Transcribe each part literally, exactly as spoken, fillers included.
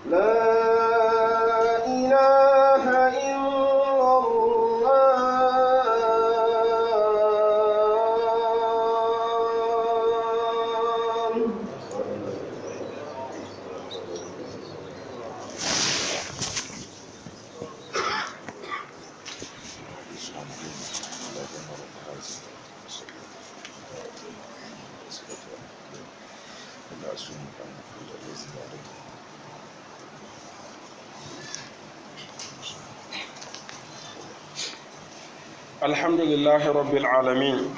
لا إله إلا الله. الحمد لله رب العالمين.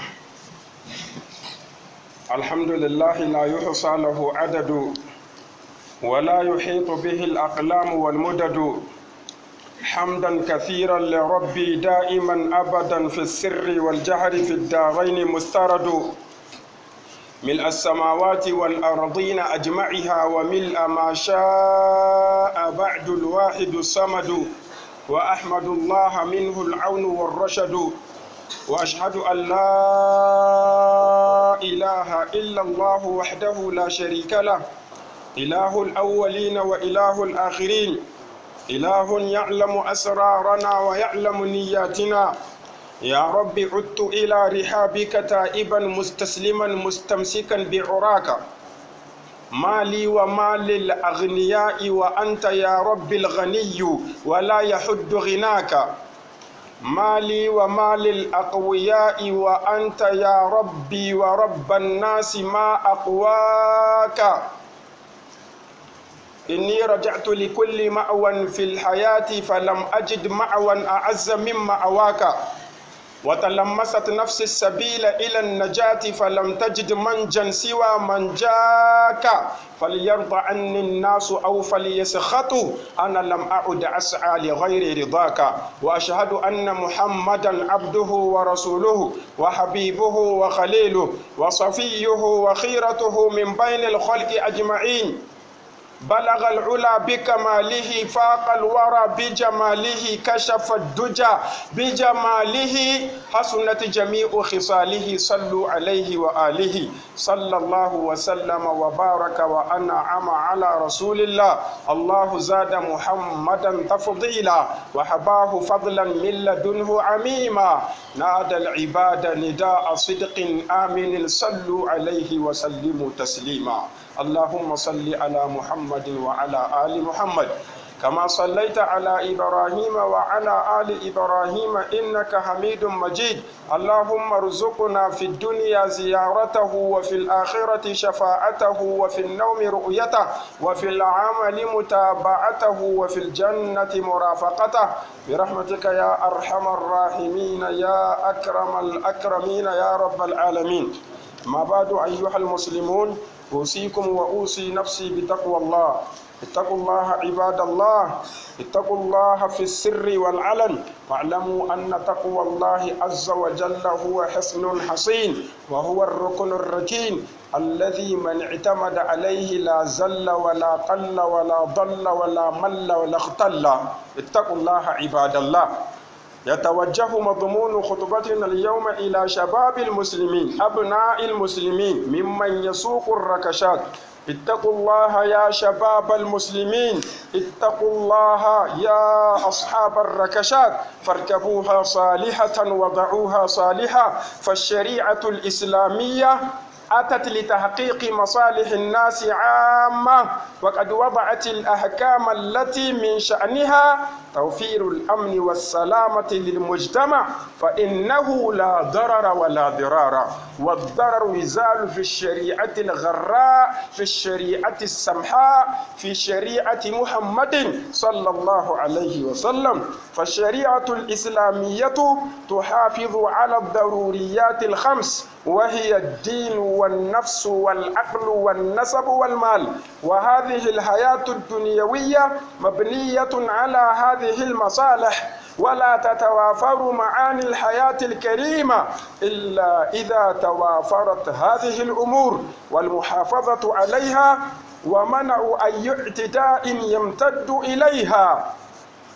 الحمد لله لا يحصى له عدد ولا يحيط به الأقلام والمدد. حمدا كثيرا لربي دائما أبدا في السر والجهر في الدارين مسترد. ملء السماوات والأرضين أجمعها وملء ما شاء بعد الواحد الصمد. وأحمد الله منه العون والرشد. وأشهد أن لا إله إلا الله وحده لا شريك له، إله الأولين وإله الآخرين، إله يعلم أسرارنا ويعلم نياتنا. يا رب عدت إلى رحابك تائبا مستسلما مستمسكا بعراك. ما لي وما للأغنياء وأنت يا رب الغني ولا يحد غناك. ما لي وما للأقوياء وأنت يا ربي ورب الناس ما أقواك. إني رجعت لكل مأوى في الحياة فلم أجد مأوى أعز من مأواك. وتلمست نفسي السبيل إلى النجاة فلم تجد منجا سوى من جاك. فليرضى عني الناس أو فليسخطوا، أنا لم أعد أسعى لغير رضاك. وأشهد أن محمدا عبده ورسوله وحبيبه وخليله وصفيه وخيرته من بين الخلق أجمعين. بلغ العلا بكماله فاق الورى بجماله كشف الدجى بجماله حسنت جميع خصاله. صلوا عليه وآله. صلى الله وسلم وبارك وأنعم على رسول الله. الله زاد محمدا تفضيلا وحباه فضلا من لدنه عميما. نادى العباد نداء صدق آمن. صلوا عليه وسلموا تسليما. اللهم صل على محمد وعلى آل محمد كما صليت على إبراهيم وعلى آل إبراهيم إنك حميد مجيد. اللهم ارزقنا في الدنيا زيارته وفي الآخرة شفاعته وفي النوم رؤيته وفي العمل متابعته وفي الجنة مرافقته برحمتك يا أرحم الراحمين يا أكرم الأكرمين يا رب العالمين. ما بعد أيها المسلمون، أوصيكم وأوصي نفسي بتقوى الله. اتقوا الله عباد الله، اتقوا الله في السر والعلن، واعلموا أن تقوى الله عز وجل هو حصن حصين وهو الركن الركين الذي من اعتمد عليه لا زل ولا قل ولا ضل ولا مل ولا اختل. اتقوا الله عباد الله. يتوجه مضمون خطبتنا اليوم إلى شباب المسلمين أبناء المسلمين ممن يسوق الركشات. اتقوا الله يا شباب المسلمين، اتقوا الله يا أصحاب الركشات، فاركبوها صالحة وضعوها صالحة. فالشريعة الإسلامية أتت لتحقيق مصالح الناس عامة، وقد وضعت الأحكام التي من شأنها توفير الأمن والسلامة للمجتمع، فإنه لا ضرر ولا ضرار، والضرر يزال في الشريعة الغراء، في الشريعة السمحاء، في شريعة محمد صلى الله عليه وسلم. فالشريعة الإسلامية تحافظ على الضروريات الخمس، وهي الدين والنفس والعقل والنسب والمال. وهذه الحياة الدنيوية مبنية على هذه المصالح، ولا تتوافر معاني الحياة الكريمة إلا إذا توافرت هذه الأمور، والمحافظة عليها ومنع أي اعتداء يمتد إليها.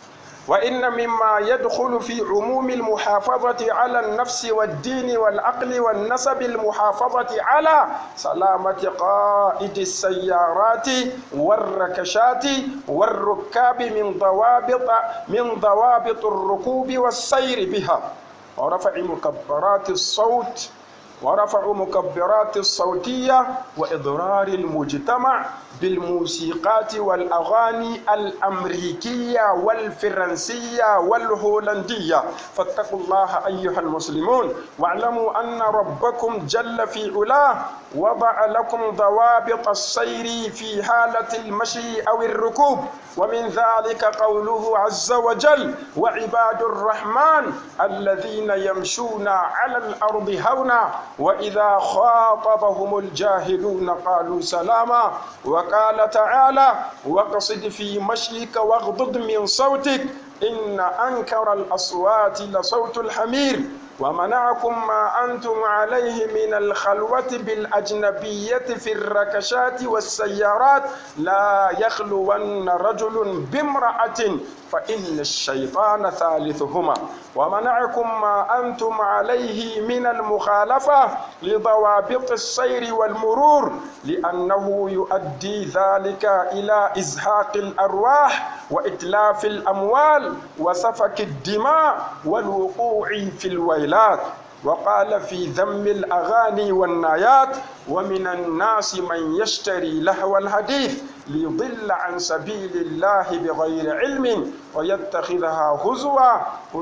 وإن مما يدخل في عموم المحافظة على النفس والدين والعقل والنسب المحافظة على سلامة قائد السيارات والركشات والركاب من ضوابط من ضوابط الركوب والسير بها، ورفع مكبرات الصوت ورفع مكبرات الصوتية وإضرار المجتمع بالموسيقات والأغاني الأمريكية والفرنسية والهولندية. فاتقوا الله أيها المسلمون، واعلموا أن ربكم جل في علاه وضع لكم ضوابط السير في حالة المشي أو الركوب، ومن ذلك قوله عز وجل: وعباد الرحمن الذين يمشون على الأرض هونا وإذا خاطبهم الجاهلون قالوا سلاما. وقال تعالى: واقصد في مشيك واغضض من صوتك إن أنكر الأصوات لصوت الحمير. ومنعكم ما أنتم عليه من الخلوة بالأجنبية في الركشات والسيارات لا يخلون رجل بامرأة فإن الشيطان ثالثهما. ومنعكم ما أنتم عليه من المخالفة لضوابط السير والمرور لأنه يؤدي ذلك إلى إزهاق الأرواح وإتلاف الأموال وسفك الدماء والوقوع في الويلات. وقال في ذم الأغاني والنايات: ومن الناس من يشتري لهو الحديث ليضل عن سبيل الله بغير علم ويتخذها هزوا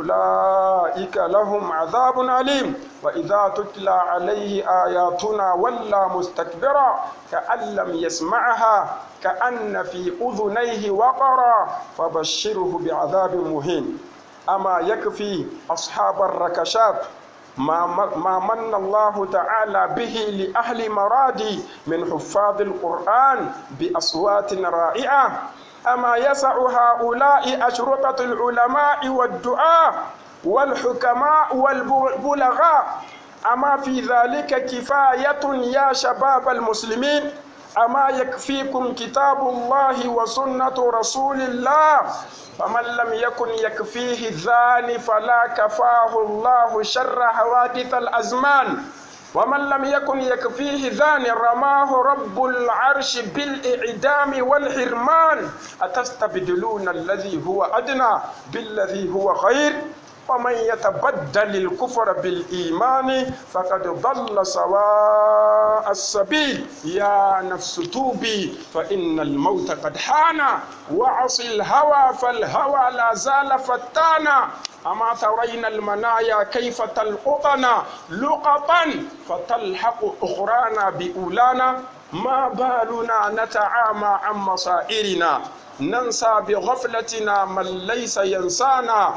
أولئك لهم عذاب أليم. وإذا تتلى عليه آياتنا ولى مستكبرا كأن لم يسمعها كأن في أذنيه وقرا فبشره بعذاب مهين. أما يكفي أصحاب الركشات ما ما من الله تعالى به لأهل مرادي من حفاظ القرآن بأصوات رائعة؟ أما يسع هؤلاء أشرطة العلماء والدعاة والحكماء والبلغاء؟ أما في ذلك كفاية يا شباب المسلمين؟ أما يكفيكم كتاب الله وسنة رسول الله؟ فمن لم يكن يكفيه ذان فلا كفاه الله شر حوادث الأزمان. ومن لم يكن يكفيه ذان رماه رب العرش بالإعدام والحرمان. أتستبدلون الذي هو أدنى بالذي هو خير؟ ومن يتبدل الكفر بالإيمان فقد ضل سواء السبيل. يا نفس توبي فإن الموت قد حان وعص الهوى فالهوى لا زال فتانا. أما ترين المنايا كيف تلقطنا لقطا فتلحق أخرانا بأولانا؟ ما بالنا نتعامى عن مصائرنا ننسى بغفلتنا من ليس ينسانا.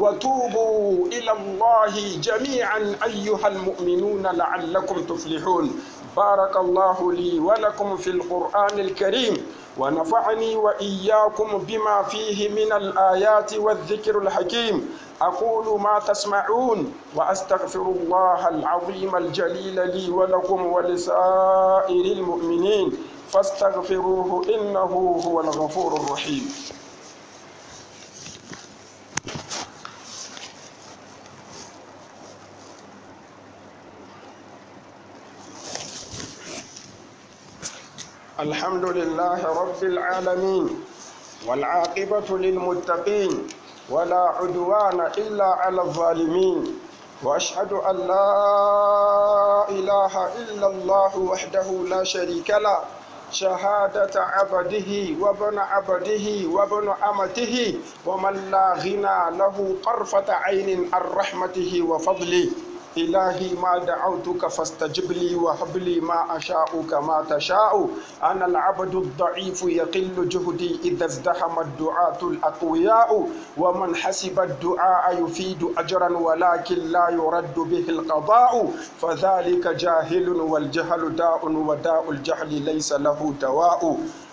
وتوبوا إلى الله جميعا أيها المؤمنون لعلكم تفلحون. بارك الله لي ولكم في القرآن الكريم ونفعني وإياكم بما فيه من الآيات والذكر الحكيم. أقول ما تسمعون وأستغفر الله العظيم الجليل لي ولكم ولسائر المؤمنين فاستغفروه إنه هو الغفور الرحيم. الحمد لله رب العالمين والعاقبة للمتقين ولا عدوان إلا على الظالمين، وأشهد أن لا إله إلا الله وحده لا شريك له شهادة عبده وابن عبده وابن أمته ومن لا غنى له طرفة عين عن رحمته وفضله. إلهي ما دعوتك فاستجب لي وهب لي ما أشاء كما تشاء. أنا العبد الضعيف يقل جهدي إذا ازدحم الدعاة الأقوياء، ومن حسب الدعاء يفيد أجرا ولكن لا يرد به القضاء، فذلك جاهل والجهل داء وداء الجهل ليس له دواء.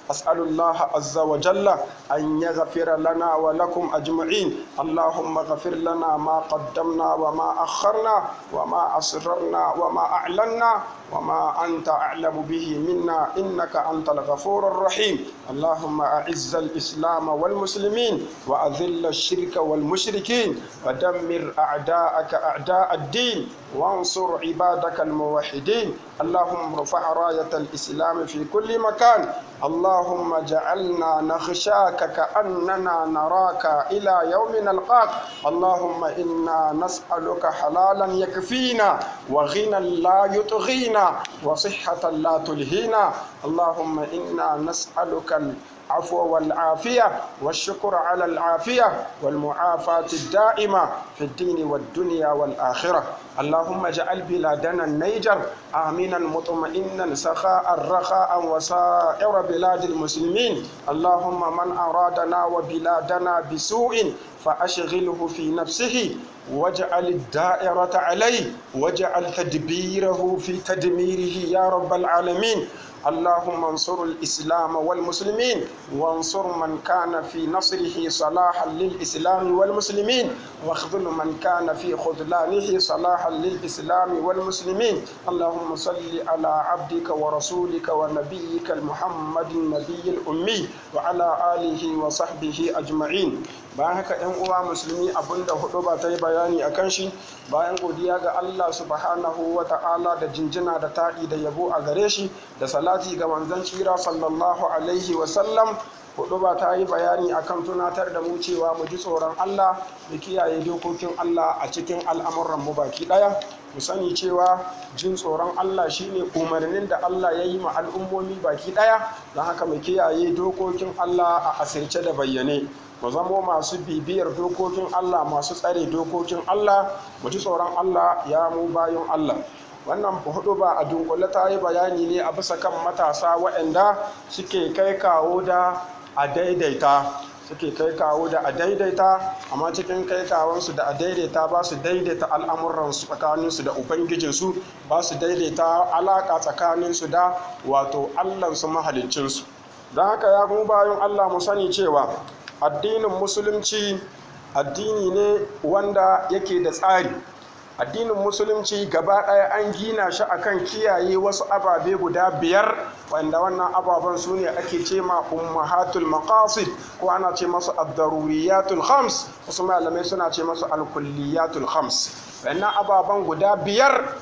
أسأل الله عز وجل أن يغفر لنا ولكم أجمعين. اللهم اغفر لنا ما قدمنا وما أخرنا وما أسررنا وما أعلنا وما أنت أعلم به منا إنك أنت الغفور الرحيم. اللهم أعز الإسلام والمسلمين وأذل الشرك والمشركين ودمر أعداءك أعداء الدين وانصر عبادك الموحدين. اللهم ارفع راية الإسلام في كل مكان. اللهم اجعلنا نخشاك كأننا نراك إلى يوم نلقاك. اللهم إنا نسألك حلالا يكفينا وغنى لا يطغينا وصحة لا تلهينا. اللهم إنا نسألك العفو والعافية والشكر على العافية والمعافاة الدائمة في الدين والدنيا والآخرة. اللهم اجعل بلادنا النيجر آمنا مطمئنا سخاء رخاء وسائر بلاد المسلمين. اللهم من أرادنا وبلادنا بسوء فأشغله في نفسه واجعل الدائرة عليه واجعل تدبيره في تدميره يا رب العالمين. اللهم انصر الإسلام والمسلمين وانصر من كان في نصره صلاحا للإسلام والمسلمين واخذل من كان في خذلانه صلاحا للإسلام والمسلمين. اللهم صل على عبدك ورسولك ونبيك محمد النبي الأمي وعلى آله وصحبه أجمعين. bayan haka ‘yan uwa musulmi abinda hudu ba ta yi bayani a kan shi bayan godiya ga Allah subhanahu wa ta'ala da jinjina da ta'i da yabo a gare shi da salati ga manzon tsira sallallahu alaihi wasallam. Hudu ba ta yi bayani akan tunatar da mu cewa mu ji tsoron Allah da kiyaye dokokin Allah a cikin al'amuran mu baki daya. Mu sani cewa jin tsoron Allah shine umarnin da Allah ya yi ma al'ummomi baki daya, don haka mu kiyaye dokokin Allah a asirce da bayyane. Mu zamo masu bibiyar dokokin Allah, masu tsare dokokin Allah, mu ji tsoron Allah ya mu bayan Allah. Wannan hudu ba a dunkule ta yi bayani ne a bisa kan matasa waɗanda suke kai kawo da a daidaita suke kai kawo da a daidaita amma cikin kai kawonsu da a daidaita ba su daidaita al'amuransu tsakaninsu da ubangijinsu, ba su daidaita alaƙa tsakaninsu da wato allansu mahaliccinsu. Don haka ya mu bayan Allah mu sani cewa addinin musulunci addini ne wanda yake da tsari. Addinin musulunci gaba ɗaya an gina shi akan kiyaye wasu ababe guda biyar wanda wannan ababen su ne ake ce ma ummahatul maqasid ko ana ce masu ad-daruriyatul khams, wasu malamai suna ce masu al-kulliyatul khams. Wannan ababen guda biyar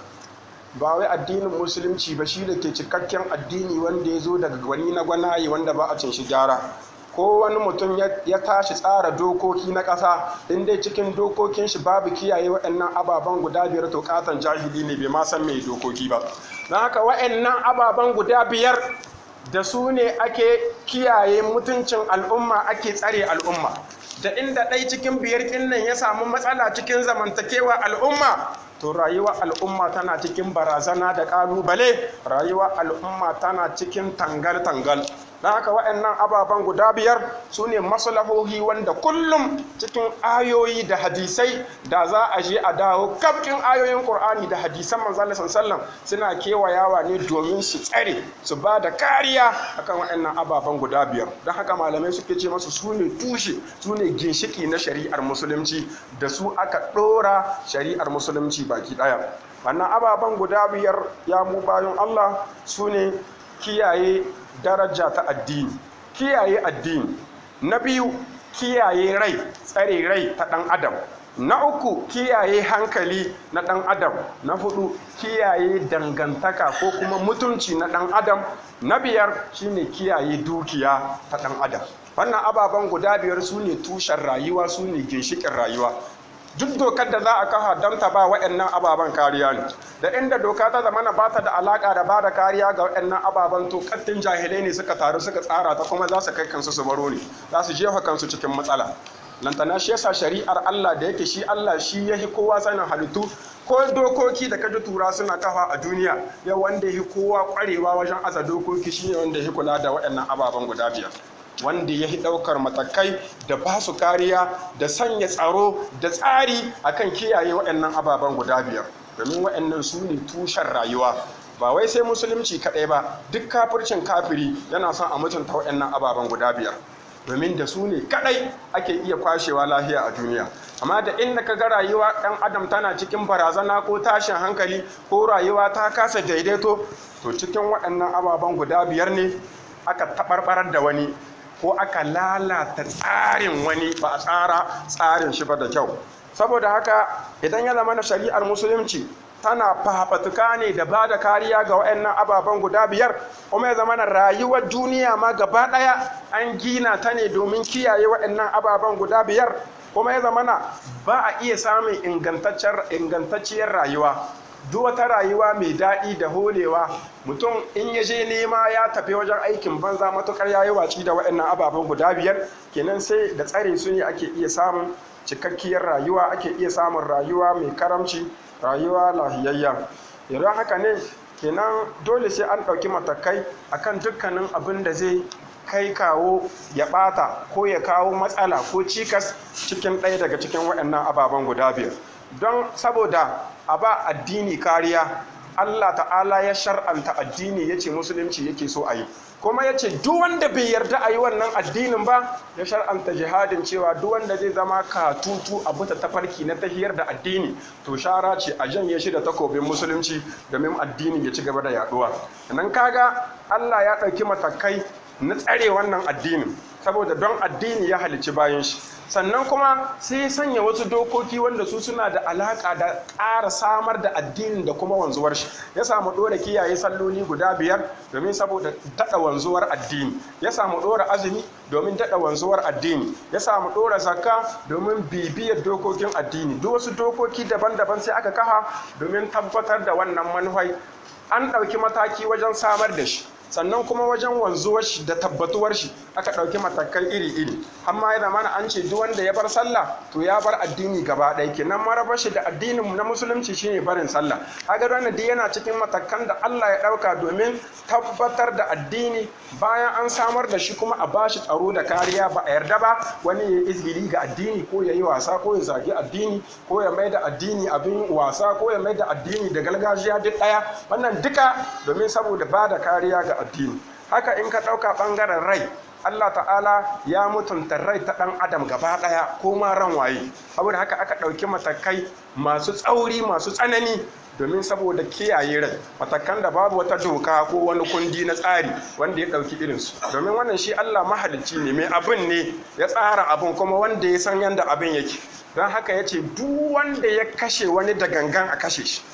ba wai addinin musulunci ba shi da ke cikakken addini wanda ya zo daga gwani na gwanaye wanda ba a cin shi gyara. Ko wani mutum ya tashi tsara dokoki na ƙasa in dai cikin dokokin shi babu kiyaye waɗannan ababen guda biyar to katon jahili ne bai ma san mai dokoki ba. Don haka waɗannan ababen guda biyar da su ne ake kiyaye mutuncin al'umma, ake tsare al'umma. Da inda ɗai cikin biyar nan ya samu matsala cikin zamantakewa al'umma to rayuwar al'umma tana cikin barazana da ƙalubale, rayuwar al'umma tana cikin tangal-tangal. Don haka waɗannan ababen guda biyar su ne maslahohi wanda kullum cikin ayoyi da hadisai da za a je a dawo kafin ayoyin Qur'ani da hadisan manzon Allah sallallahu suna kewayawa ne domin su tsare su ba da kariya akan waɗannan ababen guda biyar. Don haka malamai suke ce masu su ne tushe, su ne ginshiki na shari'ar musulunci, da su aka ɗora shari'ar musulunci baki ɗaya. Wannan ababen guda biyar ya mu bayan Allah su ne kiyaye daraja ta addini, kiyaye addini. Na biyu, kiyaye rai, tsare rai ta ɗan adam. Na uku, kiyaye hankali na ɗan adam. Na hudu, kiyaye dangantaka ko kuma mutunci na ɗan adam. Na biyar shine kiyaye dukiya ta ɗan adam. Wannan ababen guda biyar su ne tushen rayuwa, su ne ginshiƙin rayuwa. Duk dokar da za a kafa don ta ba waɗannan ababen kariya ne, da inda doka ta zamana ba ta da alaƙa da ba da kariya ga waɗannan ababen to kattin jahilai ne suka taru suka tsara ta kuma za su kai kansu su baro ne, za su jefa kansu cikin matsala. Lantana shi yasa shari'ar Allah da yake shi Allah shi yahi kowa sanin halittu, ko dokoki da kaji tura suna kafa a duniya yau wanda yahi kowa kwarewa wajen aza dokoki shine wanda yahi kula da waɗannan ababen guda biyar, wanda ya yi ɗaukar matakai da ba su kariya da sanya tsaro da tsari akan kiyaye waɗannan ababen guda biyar, domin waɗannan su ne tushen rayuwa. ba wai sai musulunci kaɗai ba, duk kafircin kafiri yana son a mutunta waɗannan ababen guda biyar, domin da su ne kaɗai ake iya kwashewa lafiya a duniya. Amma da inda ka ga rayuwa ɗan adam tana cikin barazana ko tashin hankali ko rayuwa ta kasa daidaito, to cikin waɗannan ababen guda biyar ne aka taɓarɓarar da wani ko aka lalata tsarin wani, ba a tsara tsarin shi ba da kyau. Saboda haka idan ya zama na shari'ar musulunci tana fafatuka ne da ba da kariya ga waɗannan ababen guda biyar, kuma ya zama na rayuwar duniya ma gaba ɗaya an gina ta ne domin kiyaye waɗannan ababen guda biyar, kuma ya zama na ba a iya samun ingantacciyar rayuwa. Duk wata rayuwa mai daɗi da holewa, mutum in ya je nema ya tafi wajen aikin banza matukar ya yi watsi da waɗannan ababen guda biyar, kenan sai da tsare su ne ake iya samun cikakkiyar rayuwa, ake iya samun rayuwa mai karamci, rayuwa lahiyayya. Idan haka ne kenan dole sai an ɗauki matakai akan dukkanin abin da zai kai kawo ya ɓata ko ya kawo matsala ko cikas cikin ɗaya daga cikin waɗannan ababen guda biyar. Don saboda a ba addini kariya, Allah ta'ala ya shar'anta addini, ya ce musulunci yake so a yi, kuma ya ce duk wanda bai yarda a yi wannan addinin ba, ya shar'anta jihadin cewa duk wanda zai zama katutu a buta tafarki na tahiyar da addini, to shara ce a janye shi da takobin musulunci domin addini ya ci gaba da yaduwa. Nan kaga Allah ya ɗauki matakai na tsare wannan addinin, saboda don addini ya halicci bayan shi. Sannan kuma sai ya sanya wasu dokoki wanda su suna da alaka da ƙara samar da addinin da kuma wanzuwar shi. Ya samu ɗora kiyaye salloli guda biyar domin saboda daɗa wanzuwar addini, ya samu ɗora azumi domin daɗa wanzuwar addini, ya samu ɗora zakka domin bibiyar dokokin addini. Duk wasu dokoki daban-daban sai aka kafa domin tabbatar da wannan manufai. An ɗauki mataki wajen samar da shi, sannan kuma wajen wanzuwar shi da tabbatuwar shi aka ɗauki matakai iri-iri. Amma yana mana an ce duk wanda ya bar sallah to ya bar addini gaba ɗaya, kenan marabar shi da addinin na musulunci shine barin sallah. Kaga wannan duk yana cikin matakan da Allah ya ɗauka domin tabbatar da addini bayan an samar da shi, kuma a bashi tsaro da kariya. Ba a yarda ba wani ya yi izgili ga addini ko ya yi wasa ko ya zagi addini ko ya mai da addini abin wasa ko ya mai da addini da gargajiya duk ɗaya. Wannan duka domin saboda ba da kariya ga addini. Haka in ka ɗauka ɓangaren rai, Allah ta'ala ya mutunta rai ta ɗan adam gaba ɗaya ko ma ran waye. Saboda haka aka ɗauki matakai masu tsauri masu tsanani domin saboda kiyaye rai, matakan da babu wata doka ko wani kundi na tsari wanda ya ɗauki irinsu. Domin wannan shi Allah mahalicci ne, mai abin ne ya tsara abin, kuma wanda ya san yadda abin yake. Don haka ya ce duk wanda ya kashe wani da gangan a kashe shi.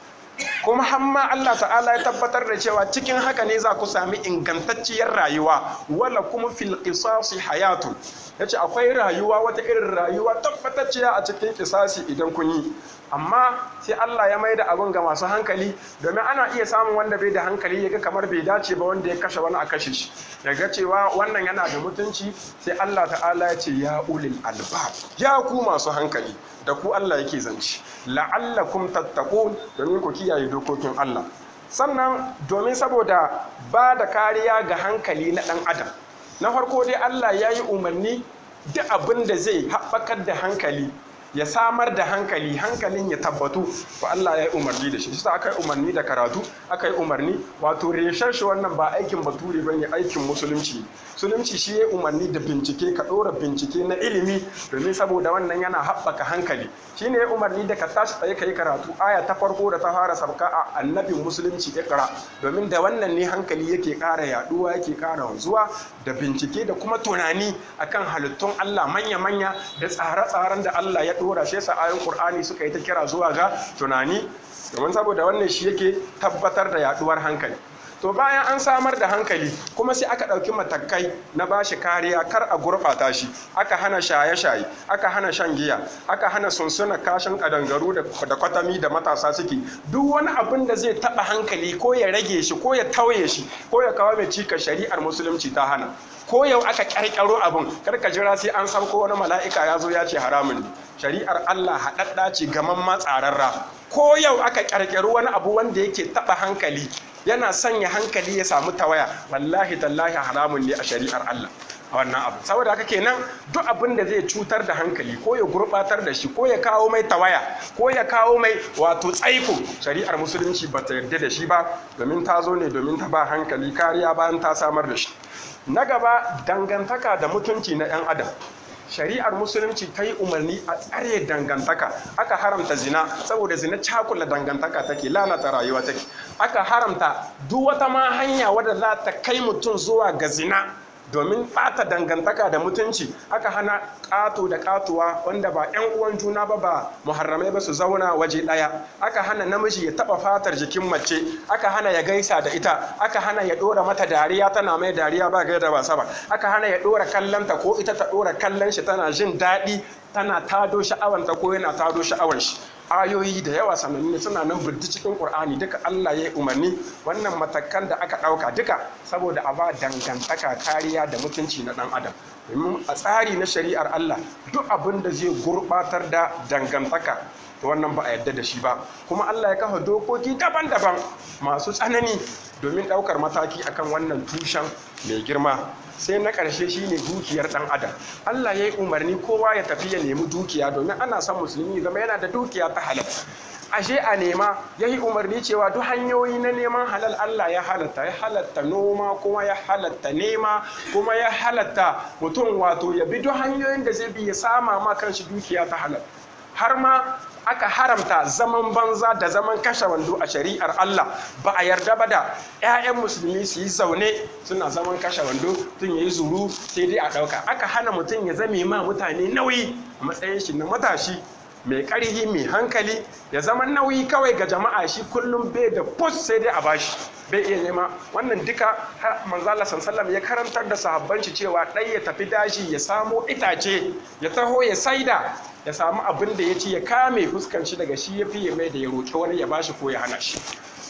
Kuma hamma Allah ta'ala ya tabbatar da cewa cikin haka ne za ku sami ingantacciyar rayuwa, wala kuma fil qisasi hayatun. Yace akwai rayuwa, wata irin rayuwa tabbatacciya a cikin qisasi idan kun yi. Amma sai Allah ya maida abin ga masu hankali, domin ana iya samun wanda bai da hankali yaga kamar bai dace ba wanda ya kashe wani a kashe shi, yaga cewa wannan yana da mutunci. Sai Allah ta'ala ya ce ya ulil albab, ya ku masu hankali, da ku Allah yake zance, la'allakum tattaqun, domin ku kiyaye dokokin Allah. Sannan domin saboda ba da kariya ga hankali na ɗan adam, na farko dai Allah ya yi umarni duk abin da zai haɓakar da hankali, ya samar da hankali, hankalin ya tabbatu, to Allah ya yi umarni da shi. Shi aka yi umarni da karatu, aka yi umarni, wato reshen shi wannan ba aikin bature bane, aikin musulunci. Musulunci shi ya umarni da bincike, ka ɗora bincike na ilimi, domin saboda wannan yana haɓaka hankali. Shi ne ya umarni da ka tashi tsaye ka yi karatu. Aya ta farko da ta fara sabka a annabin musulunci iqra, domin da wannan ne hankali yake ƙara yaɗuwa, yake ƙara wanzuwa, da bincike da kuma tunani akan halittun Allah manya-manya da tsare-tsaren da Allah ya dora. Shi yasa ayoyin Qur'ani suka yi ta kira zuwa ga tunani, domin saboda wannan shi yake tabbatar da yaduwar hankali. To bayan an samar da hankali kuma sai aka ɗauki matakai na bashi kariya, kar a gurɓata shi. Aka hana shaye-shaye, aka hana shan giya, aka hana sunsuna kashin ƙadangaru da kwatami da matasa suke. Duk wani abin da zai taɓa hankali ko ya rage shi ko ya tauye shi ko ya kawo mai cika, shari'ar musulunci ta hana. Ko yau aka ƙarƙaro abin, kar ka jira sai an sauko wani mala'ika ya zo ya ce haramun ne. Shari'ar Allah haɗaɗɗa ce, gaman matsararra. Ko yau aka ƙarƙaro wani abu wanda yake taɓa hankali, yana sanya hankali ya samu tawaya, wallahi tallahi haramun ne a shari'ar Allah. a wannan abu. Saboda haka kenan duk abin da zai cutar da hankali ko ya gurbatar da shi ko ya kawo mai tawaya ko ya kawo mai wato tsaiko, shari'ar musulunci ba ta yarda da shi ba, domin ta zo ne domin ta ba hankali kariya bayan ta samar da shi. Na gaba, dangantaka da mutunci na 'yan adam. Shari'ar musulunci ta yi umarni a tsare dangantaka. Aka haramta zina saboda zina cakula dangantaka take, lalata rayuwa take. Aka haramta duk wata ma hanya wadda za ta kai mutum zuwa ga zina domin ɓata dangantaka da mutunci. Aka hana ƙato da ƙatuwa wanda ba 'yan uwan juna ba ba muharramai ba su zauna waje ɗaya. Aka hana namiji ya taɓa fatar jikin mace. Aka hana ya gaisa da ita. Aka hana ya ɗora mata dariya tana mai dariya ba gaida ba saba. Aka hana ya ɗora kallonta ko ita ta ɗora kallon shi tana jin daɗi tana tado sha'awanta ko yana tado sha'awar shi. Ayoyi da yawa sanannu suna nan birti cikin Qur'ani, duka Allah ya yi umarni. Wannan matakan da aka ɗauka duka saboda a ba dangantaka kariya da mutunci na ɗan adam. Domin a tsari na shari'ar Allah duk abin da zai gurɓatar da dangantaka to wannan ba a yarda da shi ba. Kuma Allah ya kafa dokoki daban-daban masu tsanani domin ɗaukar mataki akan wannan tushen mai girma. Sai na ƙarshe shine dukiyar ɗan adam. Allah ya yi umarni kowa ya tafi ya nemi dukiya domin ana son musulmi zama yana da dukiya ta halal. Ashe a nema, ya yi umarni cewa duk hanyoyi na neman halal Allah ya halatta. Ya halatta noma kuma ya halatta nema kuma ya halatta mutum wato ya bi duk hanyoyin da zai bi ya sama ma kanshi dukiya ta halal. Har ma aka haramta zaman banza da zaman kashe wando a shari'ar Allah. Ba a yarda ba da 'ya'yan musulmi su yi zaune suna zaman kashe wando, tun ya yi zuru sai dai a ɗauka. Aka hana mutum ya zame ma mutane nauyi a matsayin shi na matashi mai ƙarhi mai hankali, ya zama nauyi kawai ga jama'a, shi kullum bai da pus sai dai a bashi, bai iya nema. Wannan duka manzo Allah sallallahu alaihi ya karantar da sahabban shi cewa ɗai ya tafi daji ya samo itace ya taho ya saida ya samu abin da ya ci ya kame fuskan shi daga shi ya fiye mai da ya roƙi wani ya bashi ko ya hana shi.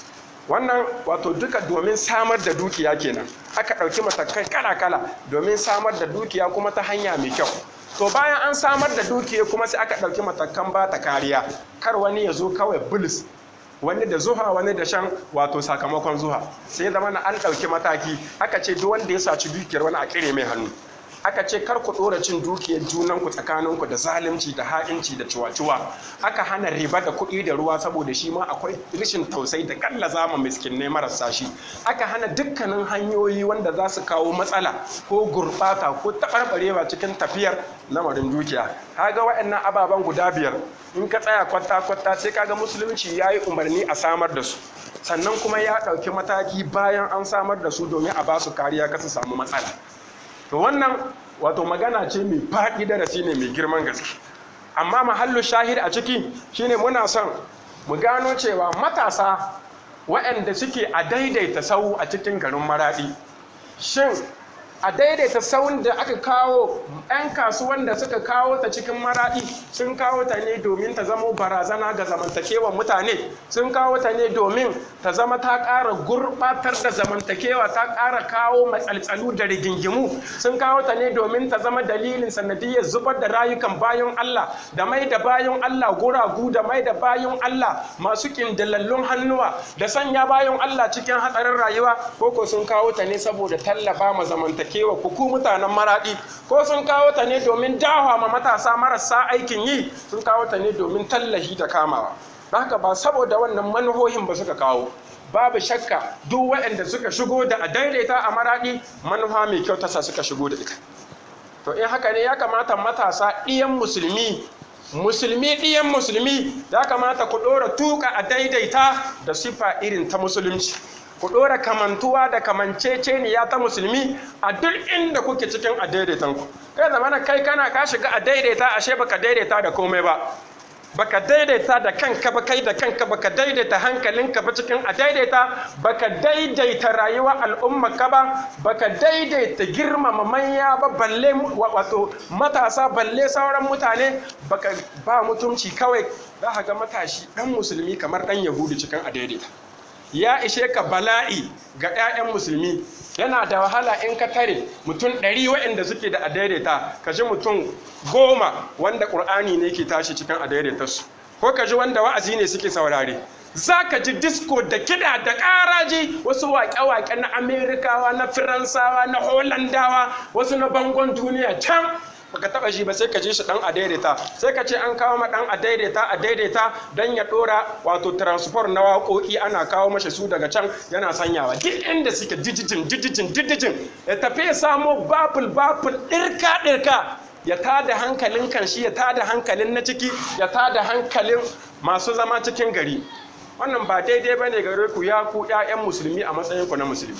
Wannan wato duka domin samar da dukiya kenan. Aka ɗauki matakai kala-kala domin samar da dukiya kuma ta hanya mai kyau. To bayan an samar da dukiya kuma sai aka ɗauki matakan ba ta kariya. Kar wani ya zo kawai bulis, wani da zuha wani da shan wato sakamakon zuha. Sai zama na an ɗauki mataki, aka ce duk wanda ya saci dukiyar wani a ƙire mai hannu. Aka ce kar ku ɗora cin dukiyar junanku tsakaninku da zalunci da ha'inci da ciwa-ciwa. Aka hana riba da kuɗi da ruwa saboda shi ma akwai rashin tausayi da gallaza ma miskinai marasa shi. Aka hana dukkanin hanyoyi wanda za su kawo matsala ko gurɓata ko taɓarɓarewa cikin tafiyar lamarin dukiya. Kaga waɗannan ababen guda biyar in ka tsaya kwata-kwata sai kaga musulunci ya yi umarni a samar da su. Sannan kuma ya ɗauki mataki bayan an samar da su domin a ba su kariya kar su samu matsala. To wannan wato magana ce mai faɗi, darasi ne mai girman gaske. Amma mahallu shahid a ciki shine muna son mu gano cewa matasa waɗanda suke a daidaita sau a cikin garin Maraɗi, shin a daidaita sauun da aka kawo 'yan kasuwan da suka kawo ta cikin Maraɗi sun kawo ta ne domin ta zama barazana ga zamantakewar mutane, sun kawo ta ne domin ta zama ta ƙara gurɓatar da zamantakewa, ta ƙara kawo matsaltsalu da rigingimu, sun kawo ta ne domin ta zama dalilin sanadiyyar zubar da rayukan bayan Allah, da mai da bayan Allah guragu, da mai da bayan Allah masu kindallallun hannuwa, da sanya bayan Allah cikin hatsarin rayuwa, koko sun kawo ta ne saboda tallafa ma zamantakewa kewa kuku mutanen Maraɗi, ko sun kawo ta ne domin dawa ma matasa marasa aikin yi, sun kawo ta ne domin tallahi da kamawa. Haka ba saboda wannan manuhohin ba suka kawo. Babu shakka duk waɗanda suka shigo da a daidaita a Maraɗi manufa mai kyau tasa suka shigo da ita. To in haka ne ya kamata matasa ɗiyan musulmi musulmi ɗiyan musulmi ya kamata ku ɗora tuka a daidaita da sifa irin ta musulunci. Ku ɗora kamantuwa da kamanceceniya ta musulmi a duk inda kuke cikin a daidaitanku. Kai zamana kai kana ka shiga a daidaita ashe baka daidaita da komai ba. Baka daidaita da kanka ba, kai da kanka baka daidaita hankalinka ba cikin a daidaita, baka daidaita rayuwar al'ummarka ba, baka daidaita girmama manya ba, balle wato matasa balle sauran mutane, baka ba mutunci kawai. Za ka ga matashi ɗan musulmi kamar ɗan Yahudi cikin a daidaita. Ya ishe ka bala'i ga 'ya'yan musulmi. Yana da wahala in ka tare mutum ɗari waɗanda suke da adaidaita, ka ji mutum goma wanda ƙur'ani ne ke tashi cikin adaidaitarsu, ko ka ji wanda wa'azi ne suke saurare. za ka ji disco da kiɗa da ƙaraji, wasu waƙe-waƙe na Amerikawa, na Faransawa, na Holandawa, wasu na bangon duniya can baka taba shi ba, sai ka ji shi dan a daidaita, sai ka ce an kawo ma dan a daidaita a daidaita dan ya dora wato transport na waƙoƙi ana kawo mashi su daga can yana sanyawa duk inda suke dijijin dijijin dijijin ya tafi ya samo babul babul dirka dirka ya tada hankalin kanshi, ya tada hankalin na ciki, ya tada hankalin masu zama cikin gari. Wannan ba daidai bane gare ku ya ku ƴaƴan musulmi a matsayin ku na musulmi.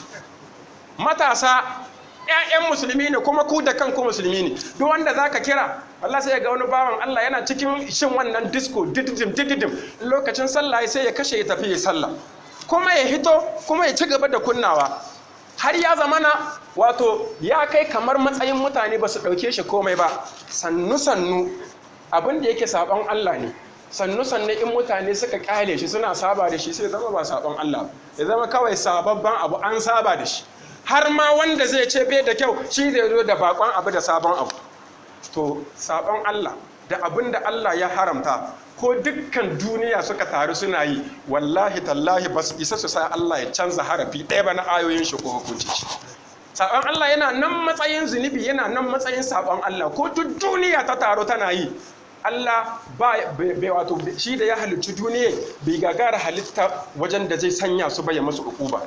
Matasa ƴaƴan musulmi ne kuma ku da kanku musulmi ne. Duk wanda zaka kira Allah sai ya ga wani bawan Allah yana cikin shin wannan disco dididim dididim, lokacin sallah sai ya kashe ya tafi ya sallah, kuma ya hito kuma ya ci gaba da kunnawa har ya zamana wato ya kai kamar matsayin mutane ba su ɗauke shi komai ba. Sannu sannu abin da yake saɓon Allah ne, sannu sannu in mutane suka ƙyale shi suna saba da shi sai zama ba saɓon Allah, ya zama kawai sababban abu an saba da shi, har ma wanda zai ce bai da kyau shi zai zo da bakon abu da sabon abu. To sabon Allah da abin da Allah ya haramta ko dukkan duniya suka taru suna yi, wallahi tallahi ba su isa su sa Allah ya canza harafi ɗaya ba na ayoyin shi ko hukunci shi. Sabon Allah yana nan matsayin zunubi, yana nan matsayin sabon Allah, ko duk duniya ta taru tana yi. Allah ba bai wato shi da ya halicci duniya bai gagara halitta wajen da zai sanya su ba ya masu ukuba.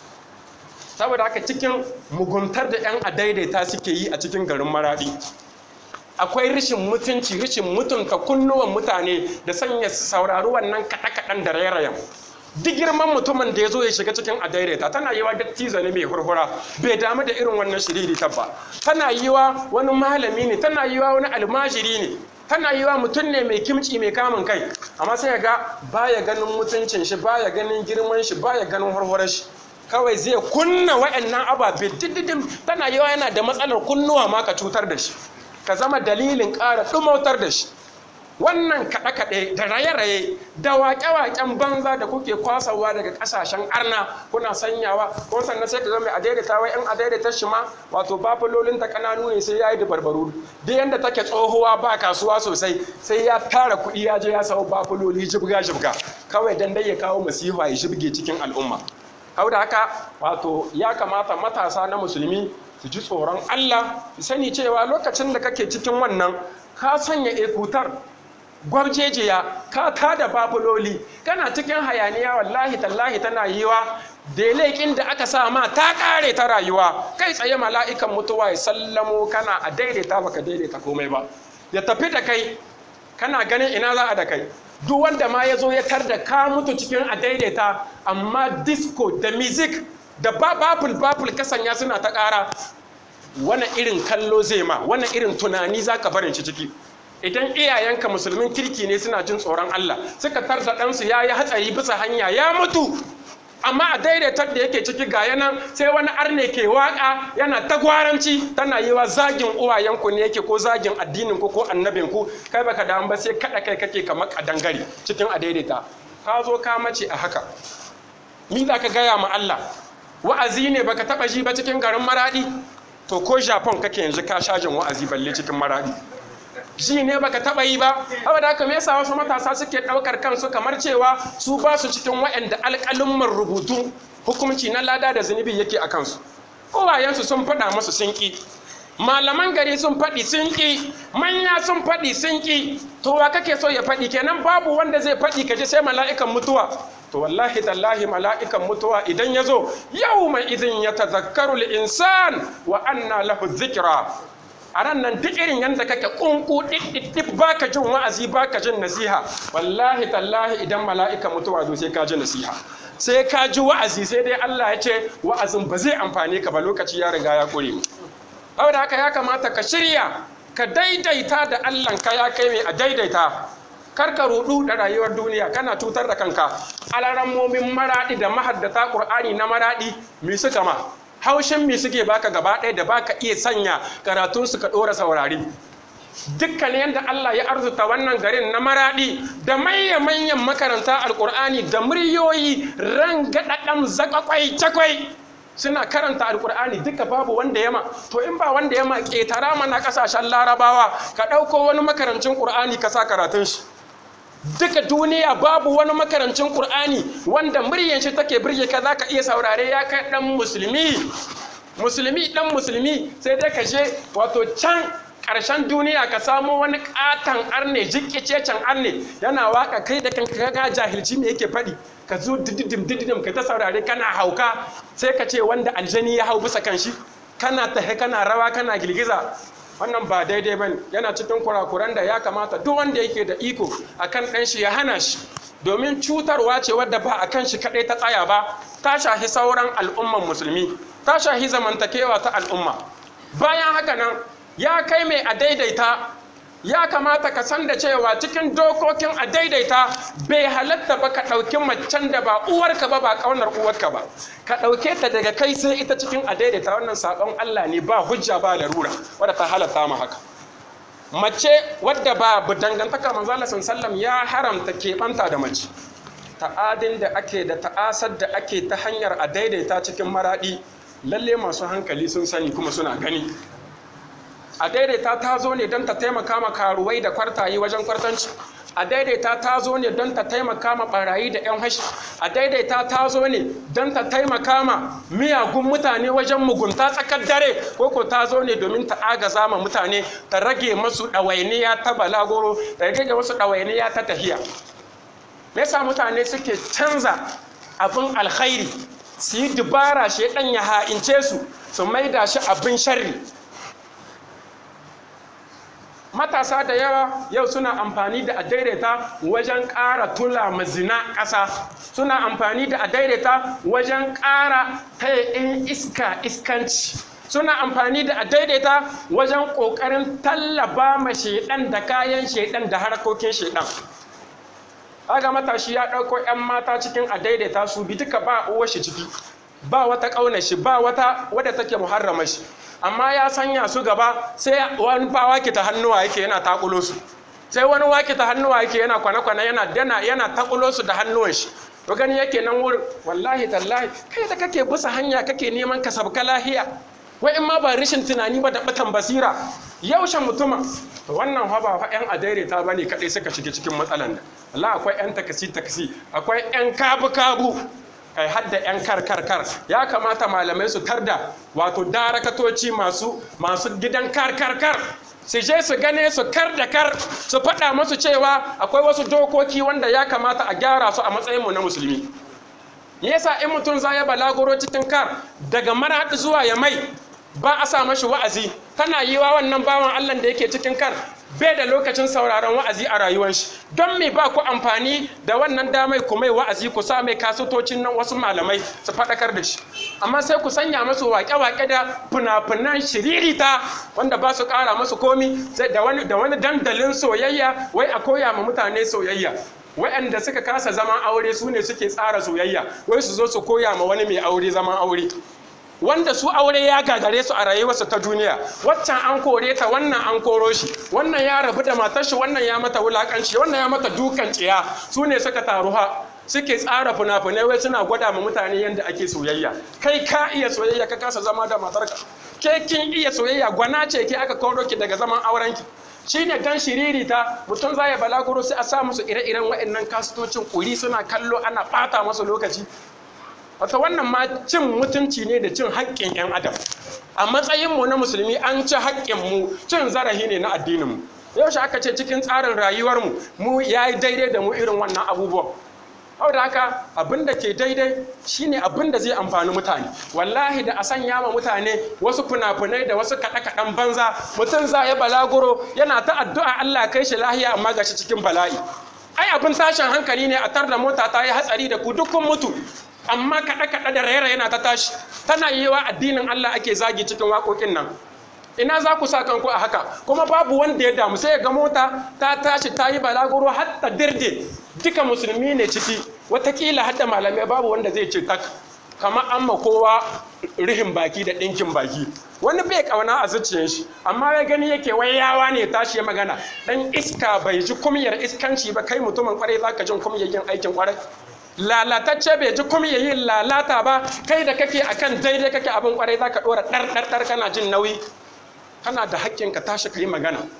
Saboda haka cikin muguntar da 'yan adaidaita suke yi a cikin garin Maradi akwai rishin mutunci, rishin mutunta kunnuwan mutane da sanya saurari wannan kaɗe-kaɗen da rairayen. Duk girman mutumin da ya zo ya shiga cikin adaidaita tana yiwa dattizo ne mai hurhura bai damu da irin wannan shiriri tabba, tana yiwa wani malami ne, tana yiwa wani almajiri ne, tana yiwa mutum ne mai kimci mai kamun kai, amma sai ga baya ganin mutuncin shi, baya ganin girman shi, baya ganin hurhurar shi, kawai zai kunna wa'annan ababe diddidim. Tana yiwa yana da matsalar kunnuwa ma ka cutar da shi, ka zama dalilin ƙara ɗumautar da shi. Wannan kaɗe-kaɗe da raye-raye da waƙe-waƙen banza da kuke kwasawa daga ƙasashen arna kuna sanyawa, kuma sannan sai ka zama a daidaita wai in a daidaita shi ma wato bafulolin ta ƙananu ne sai ya yi dabarbaru. Duk yanda take tsohuwa ba kasuwa sosai sai ya tara kuɗi ya je ya sau bafuloli jibga-jibga kawai dan dai ya kawo masifa ya jibge cikin al'umma. Hau da haka wato ya kamata matasa na musulmi su ji tsoron Allah, su sani cewa lokacin da kake cikin wannan ka sanya ekutar gwabjejiya ka tada bafuloli kana cikin hayaniya, wallahi tallahi tana yiwa da laikin da aka sa ma ta kare ta rayuwa, kai tsaye mala'ikan mutuwa ya sallamo kana a daidaita baka daidaita komai ba, ya tafi da kai kana ganin ina za a da kai. Duk wanda ma ya zo ya tar da ka mutu cikin a daidaita, amma disco da music da babul babul kasanya suna ta ƙara, wani irin kallo zai ma, wani irin tunani za ka barin shi ciki. Idan iyayenka musulmin kirki ne suna jin tsoron Allah suka tar da ɗansu ya yi hatsari bisa hanya ya mutu, amma a daidaitar da yake ciki ga yanan sai wani arne ke waka yana ta gwaranci, tana yi wa zagin uwayenku ne yake ko zagin addininku ko annabinku, kai baka damu ba sai kada kai kake kamar kadangare cikin a daidaita. Ka zo ka mace a haka, ni za ka gaya ma Allah? Wa'azi ne baka taba ji ba cikin garin Maradi? To ko Japan kake yanzu ka shajin wa'azi balle cikin Maradi? Ji ne baka taba yi ba? Saboda haka me yasa wasu matasa suke daukar kansu kamar cewa su ba su cikin waɗanda alƙalumman rubutu hukunci na lada da zunubi yake a kansu? Uwayensu sun faɗa musu sun ƙi, malaman gari sun faɗi sun ƙi, manya sun faɗi sun ƙi, to wa kake so ya faɗi? Kenan babu wanda zai faɗi kaje sai mala'ikan mutuwa. To wallahi tallahi mala'ikan mutuwa idan ya zo yau mai izin ya tazakkaru al-insan wa anna lahu dhikra. A ran nan duk irin yanda kake kunku ɗiɗɗiɗɗif baka jin wa'azi baka jin nasiha, wallahi tallahi idan mala'ika mutuwa zo sai ka ji nasiha, sai ka ji wa'azi, sai dai Allah ya ce wa'azin ba zai amfane ka ba, lokaci ya riga ya ƙure mu. Saboda haka ya kamata ka shirya ka daidaita da Allah ka ya kai mai a daidaita, kar ka rudu da rayuwar duniya kana cutar da kanka. Alarammomin Maradi da mahaddata Qur'ani na Maradi me suka ma? Haushin mi suke baka gaba ɗaya da baka iya sanya karatun su ka ɗora saurari. Dukkan yadda Allah ya arzuta wannan garin na Maradi da manyan makaranta alƙur'ani da muryoyi rangadadam zakakwai cakwai suna karanta alƙur'ani duka babu wanda yama. To in ba wanda yama ƙetara mana ƙasashen Larabawa ka ɗauko wani makarancin ƙur'ani ka sa karatun shi. duka duniya babu wani makarancin Qur'ani wanda muryan shi take burge ka zaka iya saurare ya kai dan musulmi musulmi dan musulmi sai dai ka je wato can ƙarshen duniya ka samu wani ƙaton arne jikkicecen arne yana waka kai da kanka ga jahilci me yake faɗi ka zo dididim dididim ka ta saurare kana hauka sai ka ce wanda aljani ya hau bisa kanshi kana tahe kana rawa kana girgiza wannan ba daidai bane yana cikin kurakuran da ya kamata duk wanda yake da iko akan ɗan shi ya hana shi domin cutarwa ce wadda ba akan shi kaɗai ta tsaya ba ta shahi sauran al'umman musulmi ta shahi zamantakewa ta al'umma bayan haka nan ya kai mai a daidaita ya kamata ka san da cewa cikin dokokin a daidaita bai halatta ba ka ɗauki macen da ba uwarka ba ba ƙaunar uwarka ba ka ɗauke ta daga kai sai ita cikin a daidaita wannan saɓon Allah ne ba hujja ba larura wadda ta halatta ma haka mace wadda ba dangantaka manzo Allah sallam ya haramta keɓanta da mace ta'adin da ake da ta'asar da ake ta hanyar a daidaita cikin maraɗi lalle masu hankali sun sani kuma suna gani a daidaita ta zo ne don ta taimaka ma karuwai da kwartayi wajen kwartanci a daidaita ta zo ne don ta taimaka ma barayi da 'yan hashi a daidaita ta zo ne don ta taimaka ma miyagun mutane wajen mugunta tsakar dare koko ta zo ne domin ta agaza ma mutane ta rage masu ɗawainiya ta balagoro ta rage masu ɗawainiya ta tahiya me yasa mutane suke canza abin alkhairi su yi dubara shedan ya ha'ince su su maida shi abin sharri matasa da yawa yau suna amfani da adaidaita wajen ƙara tula mazina ƙasa suna amfani da adaidaita wajen ƙara taya in iska iskanci suna amfani da adaidaita wajen ƙoƙarin tallaba ma shaidan da kayan shaidan da harkokin shaidan aga matashi ya ɗauko 'yan mata cikin adaidaita su bi duka ba uwar shi ciki ba wata ƙaunar shi ba wata wadda take muharrama shi amma ya sanya su gaba sai wani ba wake ta hannuwa yake yana takulo su sai wani wake ta hannuwa yake yana kwana-kwana yana dana yana takulo su da hannuwan shi to gani yake nan wurin wallahi tallahi kai da kake bisa hanya kake neman ka sabka lahiya wai in ma ba rishin tunani ba da batan basira yaushe mutuma to wannan fa ba fa yan adaidaita bane kadai suka shige cikin matsalan da Allah akwai yan takasi takasi akwai yan kabu kabu kai hadda 'yan kar-kar-kar ya kamata malamai su tarda wato darakatoci masu masu gidan kar-kar-kar su je su gane su kar da kar su faɗa masu cewa akwai wasu dokoki wanda ya kamata a gyara su a matsayinmu na musulmi yasa in mutum za ya balagoro cikin kar daga maraɗi zuwa ya mai ba a sa mashi wa'azi tana yi wa wannan bawan Allah da yake cikin kar bai da lokacin sauraron wa'azi a rayuwar shi don me ba ku amfani da wannan damai ku mai wa'azi ku sa mai kasutocin nan wasu malamai su faɗakar da shi amma sai ku sanya masu waƙe-waƙe da fina-finan shiririta wanda ba su ƙara masu komi da wani da wani dandalin soyayya wai a koya ma mutane soyayya waɗanda suka kasa zaman aure su ne suke tsara soyayya wai su zo su koya ma wani mai aure zaman aure wanda su aure ya gagare su a rayuwarsu ta duniya waccan an kore ta wannan an koro shi wannan ya rabu da matar shi wannan ya mata wulakanci wannan ya mata dukan tsiya su ne suka taru ha suke tsara fina-finai wai suna gwada ma mutane yadda ake soyayya kai ka iya soyayya ka kasa zama da matarka ke kin iya soyayya gwana ce ke aka koro ki daga zaman aurenki shine dan shiririta mutum za ya balaguro sai a sa musu ire-iren waɗannan kasitocin kuri suna kallo ana ɓata masu lokaci wata wannan ma cin mutunci ne da cin haƙƙin 'yan adam a matsayinmu na musulmi an ci haƙƙinmu cin zarafi ne na addininmu yaushe aka ce cikin tsarin rayuwarmu mu ya yi daidai da mu irin wannan abubuwan hau da haka abin da ke daidai shine abin da zai amfani mutane wallahi da a sanya ma mutane wasu fina-finai da wasu kaɗe-kaɗen banza mutum za ya balaguro yana ta addu'a Allah kai shi lahiya amma gashi cikin bala'i ai abin tashin hankali ne a tar da mota ta yi hatsari da ku dukkan mutu amma kaɗe-kaɗe da raye yana ta tashi tana yi wa addinin Allah ake zagi cikin waƙoƙin nan ina za ku sa kanku a haka kuma babu wanda ya damu sai ga mota ta tashi ta yi balaguro hatta dirde duka musulmi ne ciki watakila hadda malamai babu wanda zai ce tak kamar an ma kowa rihin baki da ɗinkin baki wani bai kauna a zuciyar shi amma ya gani yake wayawa ne tashi ya magana dan iska bai ji kumiyar iskanci ba kai mutumin kwarai zaka jin kumiyar yin aikin kwarai lalatacce bai ji kumiyar yin lalata ba kai da kake akan daidai kake abin kwarai zaka dora dar dar dar kana jin nauyi kana da haƙƙin ka tashi ka yi magana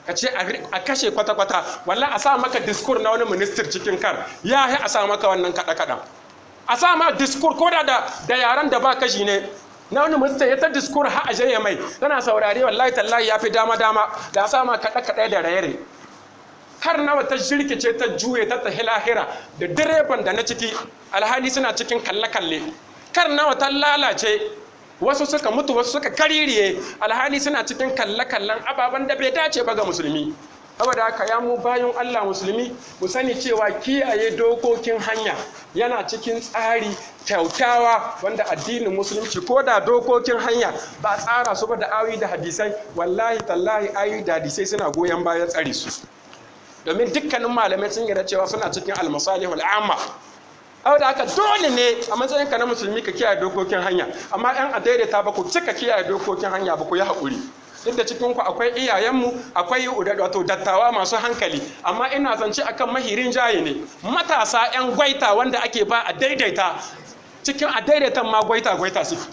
ka ce a kashe kwata-kwata wallah a sa maka diskur na wani minister cikin kar ya yi a sa maka wannan kaɗa-kaɗan a sa ma diskur ko da da yaran da ba kashi ne na wani minister ya ta diskur ha a jaye mai tana saurare wallahi tallahi ya fi dama-dama da a sa ma kaɗa-kaɗa da raye kar nawa ta shirkice ta juye ta tahi lahira da direban da na ciki alhali suna cikin kalle-kalle kar nawa ta lalace wasu suka mutu wasu suka kaririye alhali suna cikin kalle-kallen ababen da bai dace ba ga musulmi saboda haka ya mu bayan Allah musulmi mu sani cewa kiyaye dokokin hanya yana cikin tsari kyautawa wanda addinin musulunci ko da dokokin hanya ba tsara su ba da ayoyi da hadisai wallahi tallahi ayoyi da hadisai suna goyon baya tsare su domin dukkanin malamai sun yarda cewa suna cikin almasalihul amma saboda haka dole ne a matsayinka na musulmi ka kiyaye dokokin hanya amma yan adaidaita ba ku cika kiyaye dokokin hanya ba ku yi haƙuri duk da cikin ku akwai iyayenmu akwai wato dattawa masu hankali amma ina zance akan mahirin jaye ne matasa yan gwaita wanda ake ba a daidaita cikin a daidaitan ma gwaita gwaita suke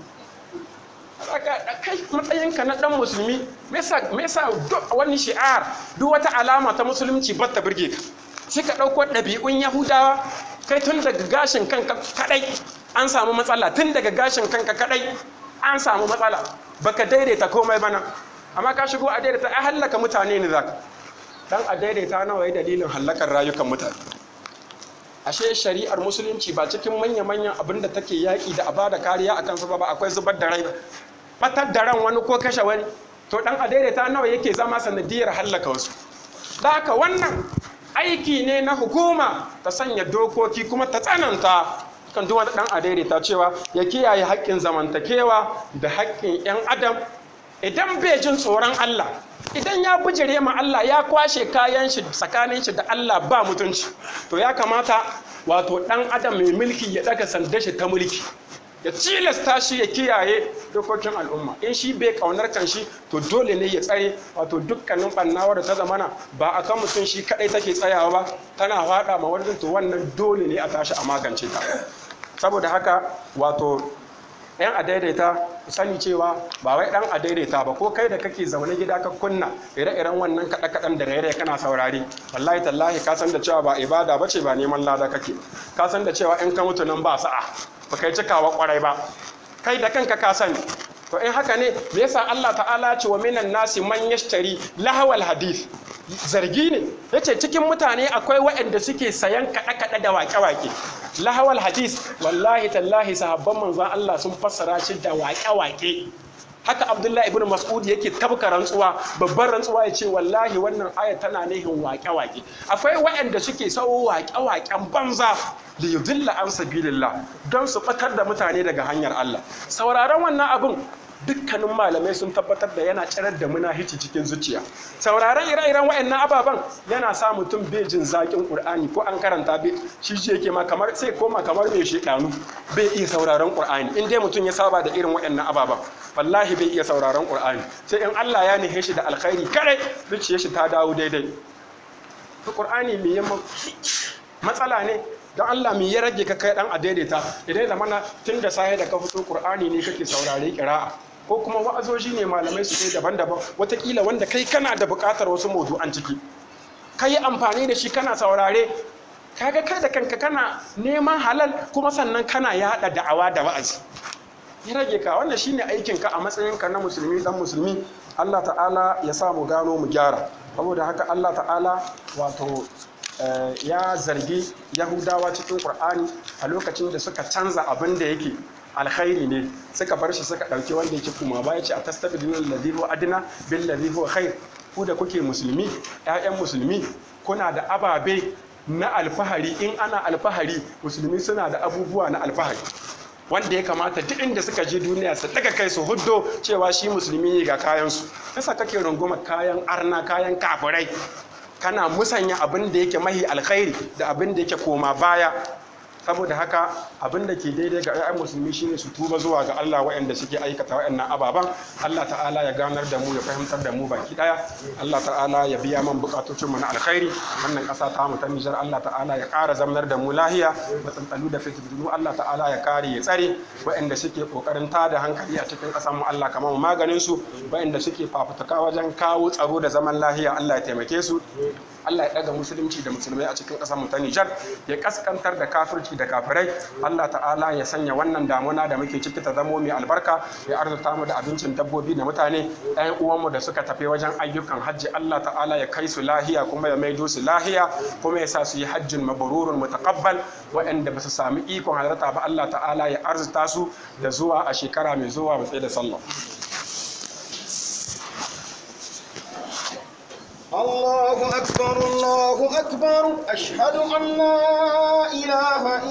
kai matsayinka na dan musulmi me yasa wani shi'ar duk wata alama ta musulunci ba ta burge ka sai ka ɗauko ɗabi'un yahudawa kai tun daga gashin kanka kadai an samu matsala tun daga gashin kanka kadai an samu matsala baka daidaita komai bana amma ka shigo a daidaita ai hallaka mutane ne zaka dan a daidaita nawa yayin dalilin hallakar rayukan mutane ashe shari'ar musulunci ba cikin manya-manyan abinda take yaki da abada kariya akan su ba akwai zubar da rai batar da ran wani ko kashe wani to dan a daidaita nawa yake zama sanadiyar hallaka wasu da haka wannan aiki ne na hukuma ta sanya dokoki kuma ta tsananta kan duk wani dan adaidaita cewa ya kiyaye haƙƙin zamantakewa da haƙƙin 'yan adam idan bai jin tsoron Allah idan ya bijire ma Allah ya kwashe kayan shi tsakanin shi da Allah ba mutunci to ya kamata wato dan adam mai mulki ya daga sandar shi ta mulki ya cilasta shi ya kiyaye dokokin al'umma in shi bai kaunar kan shi to dole ne ya tsare wato dukkanin bannawar da ta zamana ba a kan mutum shi kadai take tsayawa ba tana fada ma wani to wannan dole ne a tashi a magance ta saboda haka wato yan adaidaita sani cewa ba wai dan adaidaita ba ko kai da kake zaune gida ka kunna ire-iren wannan kaɗe-kaɗen da raye kana saurari wallahi tallahi ka san da cewa ba ibada bace ba neman lada kake ka san da cewa in ka mutu nan ba sa'a ba kai cikawa kwarai ba kai da kanka ka sani to in haka ne me yasa Allah ta'ala ce wa minan nasi man yashtari lahawal hadith zargi ne yace cikin mutane akwai waɗanda suke sayan kaɗe-kaɗe da waƙe-waƙe lahawal hadith wallahi tallahi sahabban manzon Allah sun fassara shi da waƙe-waƙe haka Abdullahi ibn Mas'ud yake tabka rantsuwa babban rantsuwa yace wallahi wannan aya tana nihin waƙe-waƙe akwai waɗanda suke sawo waƙe-waƙen banza da yudilla an sabilillah don su fatar da mutane daga hanyar Allah sauraron wannan abin dukkanin malamai sun tabbatar da yana cirar da munahici cikin zuciya sauraron ire-iren waɗannan ababen yana sa mutum bai jin zaƙin Qur'ani ko an karanta bai shi shi yake ma kamar sai koma kamar mai shedanu bai iya sauraron Qur'ani in dai mutum ya saba da irin waɗannan ababen wallahi bai iya sauraron Qur'ani sai in Allah ya nihe shi da alkhairi kare zuciyar shi ta dawo daidai to Qur'ani me yamma matsala ne don Allah me ya rage ka kai dan a daidaita idan da mana tun da sahi da ka fito Qur'ani ne kake saurare kira'a ko kuma wa'azoji ne malamai su kai daban-daban watakila wanda kai kana da buƙatar wasu mawdu'an ciki kai amfani da shi kana saurare kaga kai da kanka kana neman halal kuma sannan kana yada da'awa da wa'azi ya rage ka wannan shine aikin ka a matsayin ka na musulmi dan musulmi Allah ta'ala ya sa mu gano mu gyara saboda haka Allah ta'ala wato ya zargi Yahudawa cikin Qur'ani a lokacin da suka canza abin da yake alkhairi ne suka bar shi suka dauki wanda yake kuma ba yace atastabdilul ladhi huwa adna bil ladhi huwa khair ku da kuke musulmi ƴaƴan musulmi kuna da ababe na alfahari in ana alfahari musulmi suna da abubuwa na alfahari wanda ya kamata duk inda suka je duniya su daga kai su huddo cewa shi musulmi ne ga kayan su kasa kake runguma kayan arna kayan kafirai kana musanya abin da yake mahi alkhairi da abin da yake koma baya saboda haka abin da ke daidai ga ƴaƴan musulmi shine su tuba zuwa ga Allah waɗanda suke aikata waɗannan ababan. Allah ta'ala ya ganar da mu ya fahimtar da mu baki daya. Allah ta'ala ya biya man bukatocin mu na alkhairi. Wannan ƙasa ta mu ta Nijar Allah ta'ala ya ƙara zamnar da mu lahiya, matsantsalu da fitintunu Allah ta'ala ya kare ya tsare waɗanda suke kokarin tada hankali a cikin ƙasar mu Allah kamar mu maganin su, waɗanda suke fafutuka wajen kawo tsaro da zaman lahiya Allah ya taimake su. Allah ya daga musulunci da musulmai a cikin ƙasar mu ta Nijar, ya kaskantar da kafirci da kafirai. Allah ta'ala ya sanya wannan damuna da muke ciki ta zamo mai albarka, ya arzuta mu da abincin dabbobi da mutane. ɗayan uwanmu da suka tafi wajen ayyukan hajji Allah ta'ala ya kai su lahiya kuma ya maido su lahiya kuma ya sa su yi hajjin mabrurun mutaqabbal. waɗanda ba su sami ikon halarta ba Allah ta'ala ya arzuta su da zuwa a shekara mai zuwa mu tsaye da sallah. الله أكبر الله أكبر أشهد أن لا إله إلا